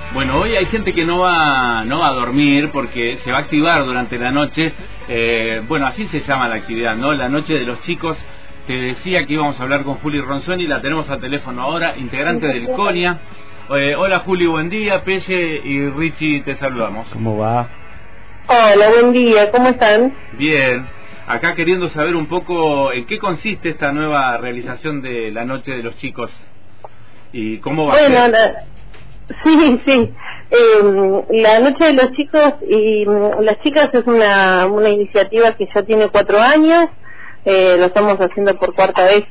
Bueno, hoy hay gente que no va a dormir porque se va a activar durante la noche. Bueno, así se llama la actividad, ¿no? La noche de los chicos. Te decía que íbamos a hablar con Juli Ronzoni, la tenemos al teléfono ahora, integrante del CONIA. Hola Juli, buen día. Pelle y Richie te saludamos. ¿Cómo va? Hola, buen día, ¿cómo están? Bien, acá queriendo saber un poco en qué consiste esta nueva realización de la noche de los chicos y cómo va a ser. Sí. La noche de los chicos y las chicas es una iniciativa que ya tiene 4 años, lo estamos haciendo por 4ª vez.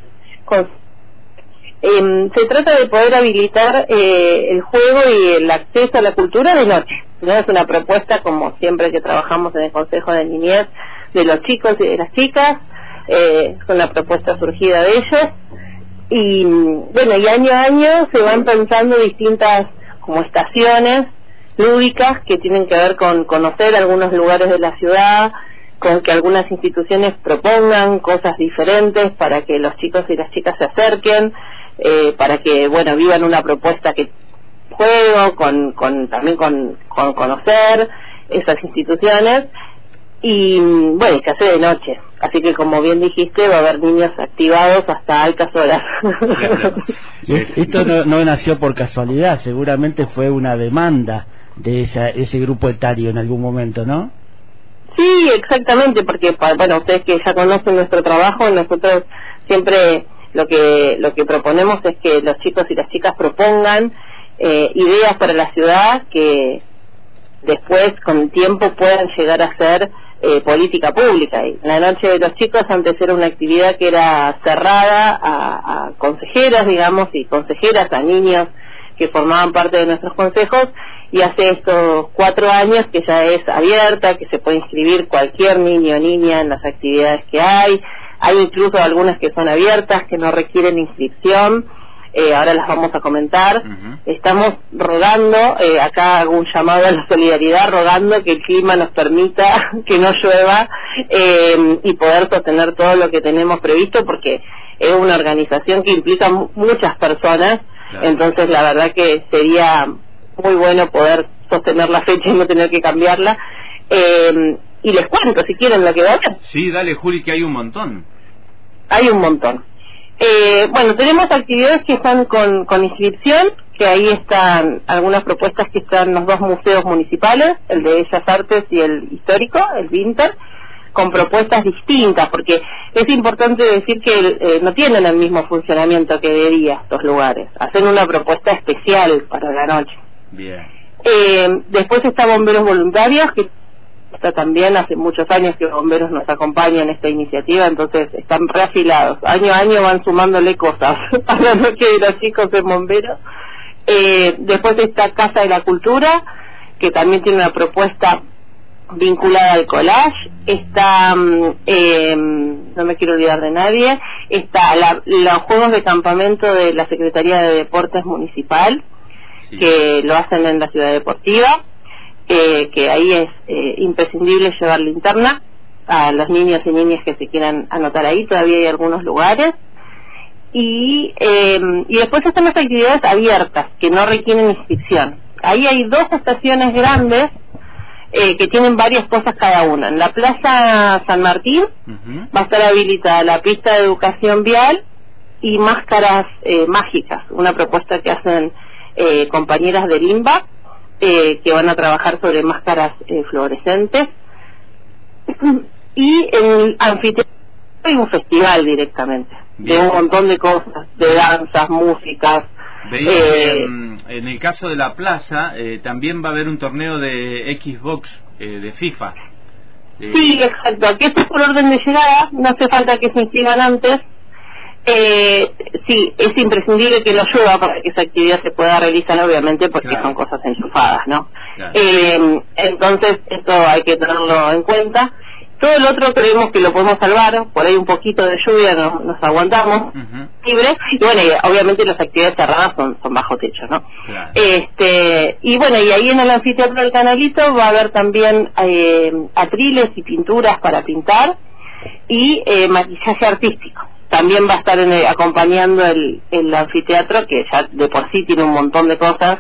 Se trata de poder habilitar el juego y el acceso a la cultura de noche, ¿no? Es una propuesta, como siempre que trabajamos en el Consejo de Niñez, de los chicos y de las chicas, es una propuesta surgida de ellos, y bueno, y año a año se van pensando distintas como estaciones lúdicas que tienen que ver con conocer algunos lugares de la ciudad, con que algunas instituciones propongan cosas diferentes para que los chicos y las chicas se acerquen, para que, bueno, vivan una propuesta que juego, también con conocer esas instituciones, y bueno, que hace de noche. Así que, como bien dijiste, va a haber niños activados hasta altas horas. Esto no nació por casualidad, seguramente fue una demanda de ese grupo etario en algún momento, ¿no? Sí, exactamente, porque, bueno, ustedes que ya conocen nuestro trabajo, nosotros siempre lo que proponemos es que los chicos y las chicas propongan ideas para la ciudad que después, con el tiempo, puedan llegar a ser política pública. Y la noche de los chicos antes era una actividad que era cerrada a consejeras, digamos, y consejeras, a niños que formaban parte de nuestros consejos, y hace estos 4 años que ya es abierta, que se puede inscribir cualquier niño o niña en las actividades que hay incluso algunas que son abiertas, que no requieren inscripción. Ahora las vamos a comentar. Estamos rogando, acá hago un llamado a la solidaridad, rogando que el clima nos permita que no llueva y poder sostener todo lo que tenemos previsto, porque es una organización que implica muchas personas. Claro. Entonces la verdad que sería muy bueno poder sostener la fecha y no tener que cambiarla. Y les cuento, si quieren, lo que va a hacer. Sí, dale, Juli, que hay un montón. Hay un montón. Bueno, tenemos actividades que están con inscripción, que ahí están algunas propuestas que están en los 2 museos municipales, el de Bellas Artes y el histórico, el Vinter, con propuestas distintas, porque es importante decir que no tienen el mismo funcionamiento que de día estos lugares, hacen una propuesta especial para la noche. Bien. Después está Bomberos Voluntarios, que está también, hace muchos años que bomberos nos acompañan en esta iniciativa, entonces están reafilados, año a año van sumándole cosas a la noche de los chicos en bomberos. Después está Casa de la Cultura, que también tiene una propuesta vinculada al collage. Está, no me quiero olvidar de nadie, está los juegos de campamento de la Secretaría de Deportes Municipal, sí, que lo hacen en la ciudad deportiva. Que ahí es imprescindible llevar linterna a los niños y niñas que se quieran anotar ahí, todavía hay algunos lugares. Y después están las actividades abiertas, que no requieren inscripción. Ahí hay 2 estaciones grandes que tienen varias cosas cada una. En la Plaza San Martín va a estar habilitada la pista de educación vial y máscaras mágicas, una propuesta que hacen compañeras de Limba, que van a trabajar sobre máscaras fluorescentes. Y en el anfiteatro hay un festival directamente. Bien. De un montón de cosas, de danzas, músicas. En el caso de la plaza también va a haber un torneo de Xbox, de FIFA. Sí, exacto. Aquí esto es por orden de llegada, no hace falta que se inscriban antes. Sí, es imprescindible que lo llueva para que esa actividad se pueda realizar, obviamente, porque claro, son cosas enchufadas, ¿no? Claro. Entonces, esto hay que tenerlo en cuenta. Todo lo otro creemos que lo podemos salvar, por ahí un poquito de lluvia nos aguantamos libres, y bueno, y obviamente las actividades cerradas son bajo techo, ¿no? Claro. Y bueno, y ahí en el anfiteatro del Canalito va a haber también atriles y pinturas para pintar, y maquillaje artístico. También va a estar acompañando el anfiteatro, que ya de por sí tiene un montón de cosas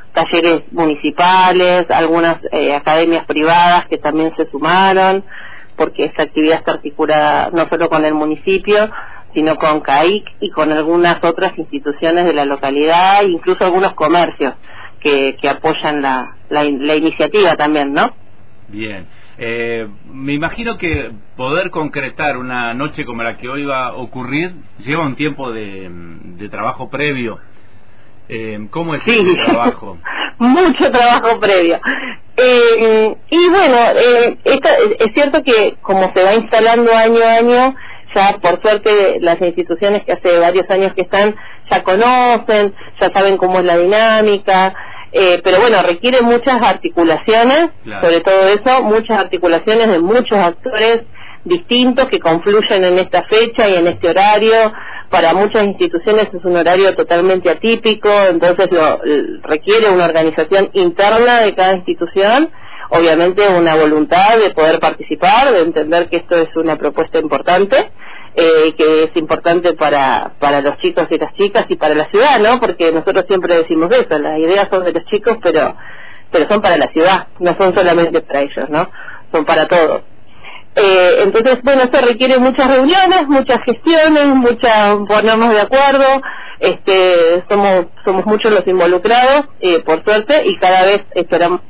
talleres municipales, algunas academias privadas que también se sumaron, porque esta actividad está articulada no solo con el municipio, sino con CAIC y con algunas otras instituciones de la localidad, incluso algunos comercios que apoyan la iniciativa también, ¿no? Bien. Me imagino que poder concretar una noche como la que hoy va a ocurrir lleva un tiempo de trabajo previo. ¿Cómo es el trabajo? Mucho trabajo previo. Y bueno, es cierto que como se va instalando año a año, ya por suerte las instituciones que hace varios años que están ya conocen, ya saben cómo es la dinámica, pero bueno, requiere muchas articulaciones, claro. Sobre todo eso, muchas articulaciones de muchos actores distintos que confluyen en esta fecha y en este horario. Para muchas instituciones es un horario totalmente atípico, entonces requiere una organización interna de cada institución, obviamente una voluntad de poder participar, de entender que esto es una propuesta importante, que es importante para los chicos y las chicas y para la ciudad, ¿no? Porque nosotros siempre decimos eso, las ideas son de los chicos, pero son para la ciudad, no son solamente para ellos, ¿no? Son para todos. Entonces, bueno, esto requiere muchas reuniones, muchas gestiones, ponernos de acuerdo, somos muchos los involucrados, por suerte, y cada vez esperamos.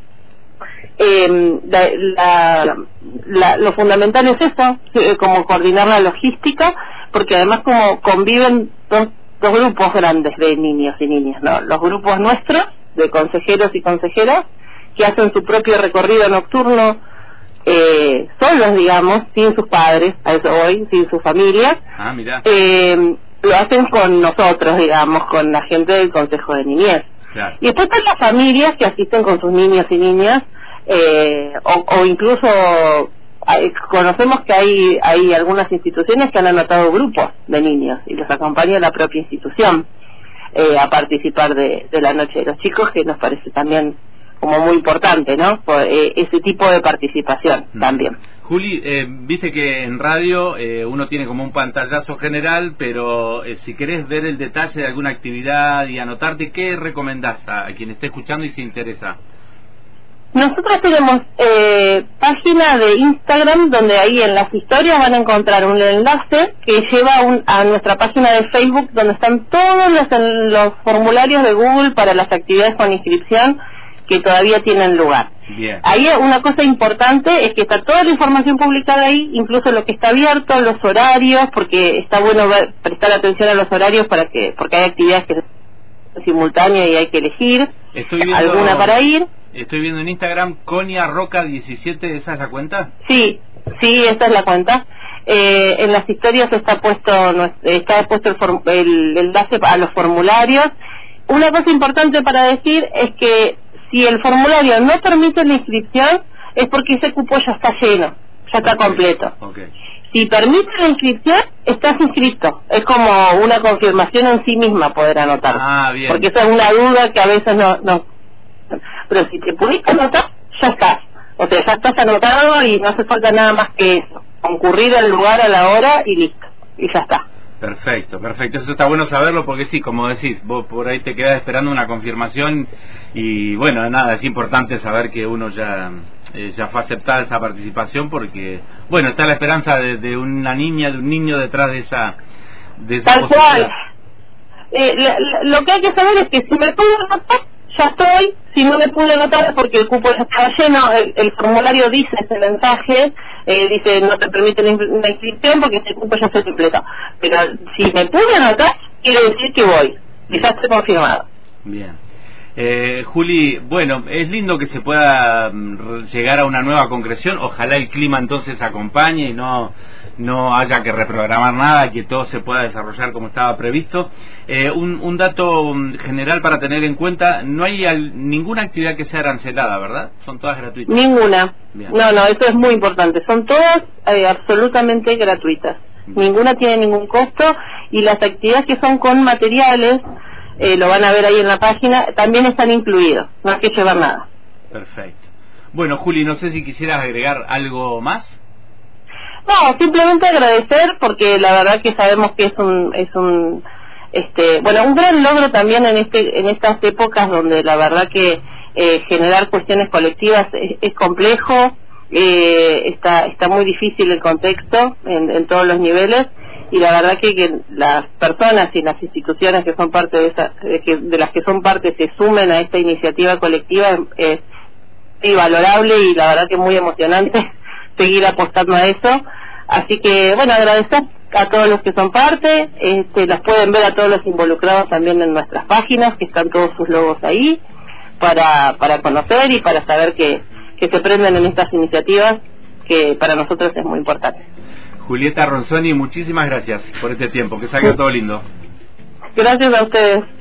Lo fundamental es eso, como coordinar la logística, porque además como conviven dos grupos grandes de niños y niñas, ¿no? Los grupos nuestros, de consejeros y consejeras, que hacen su propio recorrido nocturno, solos, digamos, sin sus padres, a eso voy, sin sus familias. Mira. Lo hacen con nosotros, digamos, con la gente del Consejo de Niñez. Claro. Y después están las familias que asisten con sus niños y niñas, o incluso conocemos que hay algunas instituciones que han anotado grupos de niños y los acompaña la propia institución a participar de la Noche de los Chicos, que nos parece también como muy importante, ¿no? Ese tipo de participación también. Juli, viste que en radio uno tiene como un pantallazo general, pero si querés ver el detalle de alguna actividad y anotarte, ¿qué recomendás a quien esté escuchando y se interesa? Nosotros tenemos página de Instagram, donde ahí en las historias van a encontrar un enlace que lleva a nuestra página de Facebook, donde están todos los formularios de Google para las actividades con inscripción que todavía tienen lugar. Bien. Ahí una cosa importante es que está toda la información publicada ahí, incluso lo que está abierto, los horarios, porque está bueno prestar atención a los horarios porque hay actividades que son simultáneas y hay que elegir alguna para ir. Estoy viendo en Instagram Conia Roca 17, ¿esa es la cuenta? Sí, esta es la cuenta. En las historias está puesto el enlace a los formularios. Una cosa importante para decir es que si el formulario no permite la inscripción, es porque ese cupo ya está lleno, ya está completo. Si permite la inscripción, estás inscrito. Es como una confirmación en sí misma poder anotar. Bien. Porque esa es una duda que a veces no. Pero si te pudiste anotar, ya estás. O sea, ya estás anotado y no hace falta nada más que eso. Concurrir al lugar a la hora y listo. Y ya está. Perfecto. Eso está bueno saberlo porque sí, como decís, vos por ahí te quedás esperando una confirmación y bueno, nada, es importante saber que uno ya fue aceptada esa participación porque, bueno, está la esperanza de una niña, de un niño detrás de esa Tal cual. Lo que hay que saber es que si me puedo anotar, ya estoy. Si no me pude anotar porque el cupo ya estaba lleno, el formulario dice ese mensaje, dice no te permite la inscripción porque ese cupo ya está completo. Pero si me pude anotar, quiere decir que voy, y ya estoy confirmado. Bien. Juli, bueno, es lindo que se pueda llegar a una nueva concreción. Ojalá el clima entonces acompañe y no haya que reprogramar nada, que todo se pueda desarrollar como estaba previsto. Un dato general para tener en cuenta: no hay ninguna actividad que sea arancelada, ¿verdad? Son todas gratuitas. Ninguna. Bien. No, eso es muy importante. Son todas absolutamente gratuitas. Ninguna tiene ningún costo, y las actividades que son con materiales, lo van a ver ahí en la página, también están incluidos, no hay que llevar nada. Perfecto. Bueno, Juli, no sé si quisieras agregar algo más. No, simplemente agradecer, porque la verdad que sabemos que es un bueno, un gran logro también en estas épocas donde la verdad que generar cuestiones colectivas es complejo, está muy difícil el contexto en todos los niveles, y la verdad que las personas y las instituciones que son parte de las que son parte se sumen a esta iniciativa colectiva es valorable, y la verdad que muy emocionante seguir apostando a eso. Así que bueno, agradecer a todos los que son parte, las pueden ver a todos los involucrados también en nuestras páginas, que están todos sus logos ahí, para conocer y para saber que se prenden en estas iniciativas, que para nosotros es muy importante. Julieta Ronzoni, muchísimas gracias por este tiempo, que salga todo lindo. Gracias a ustedes.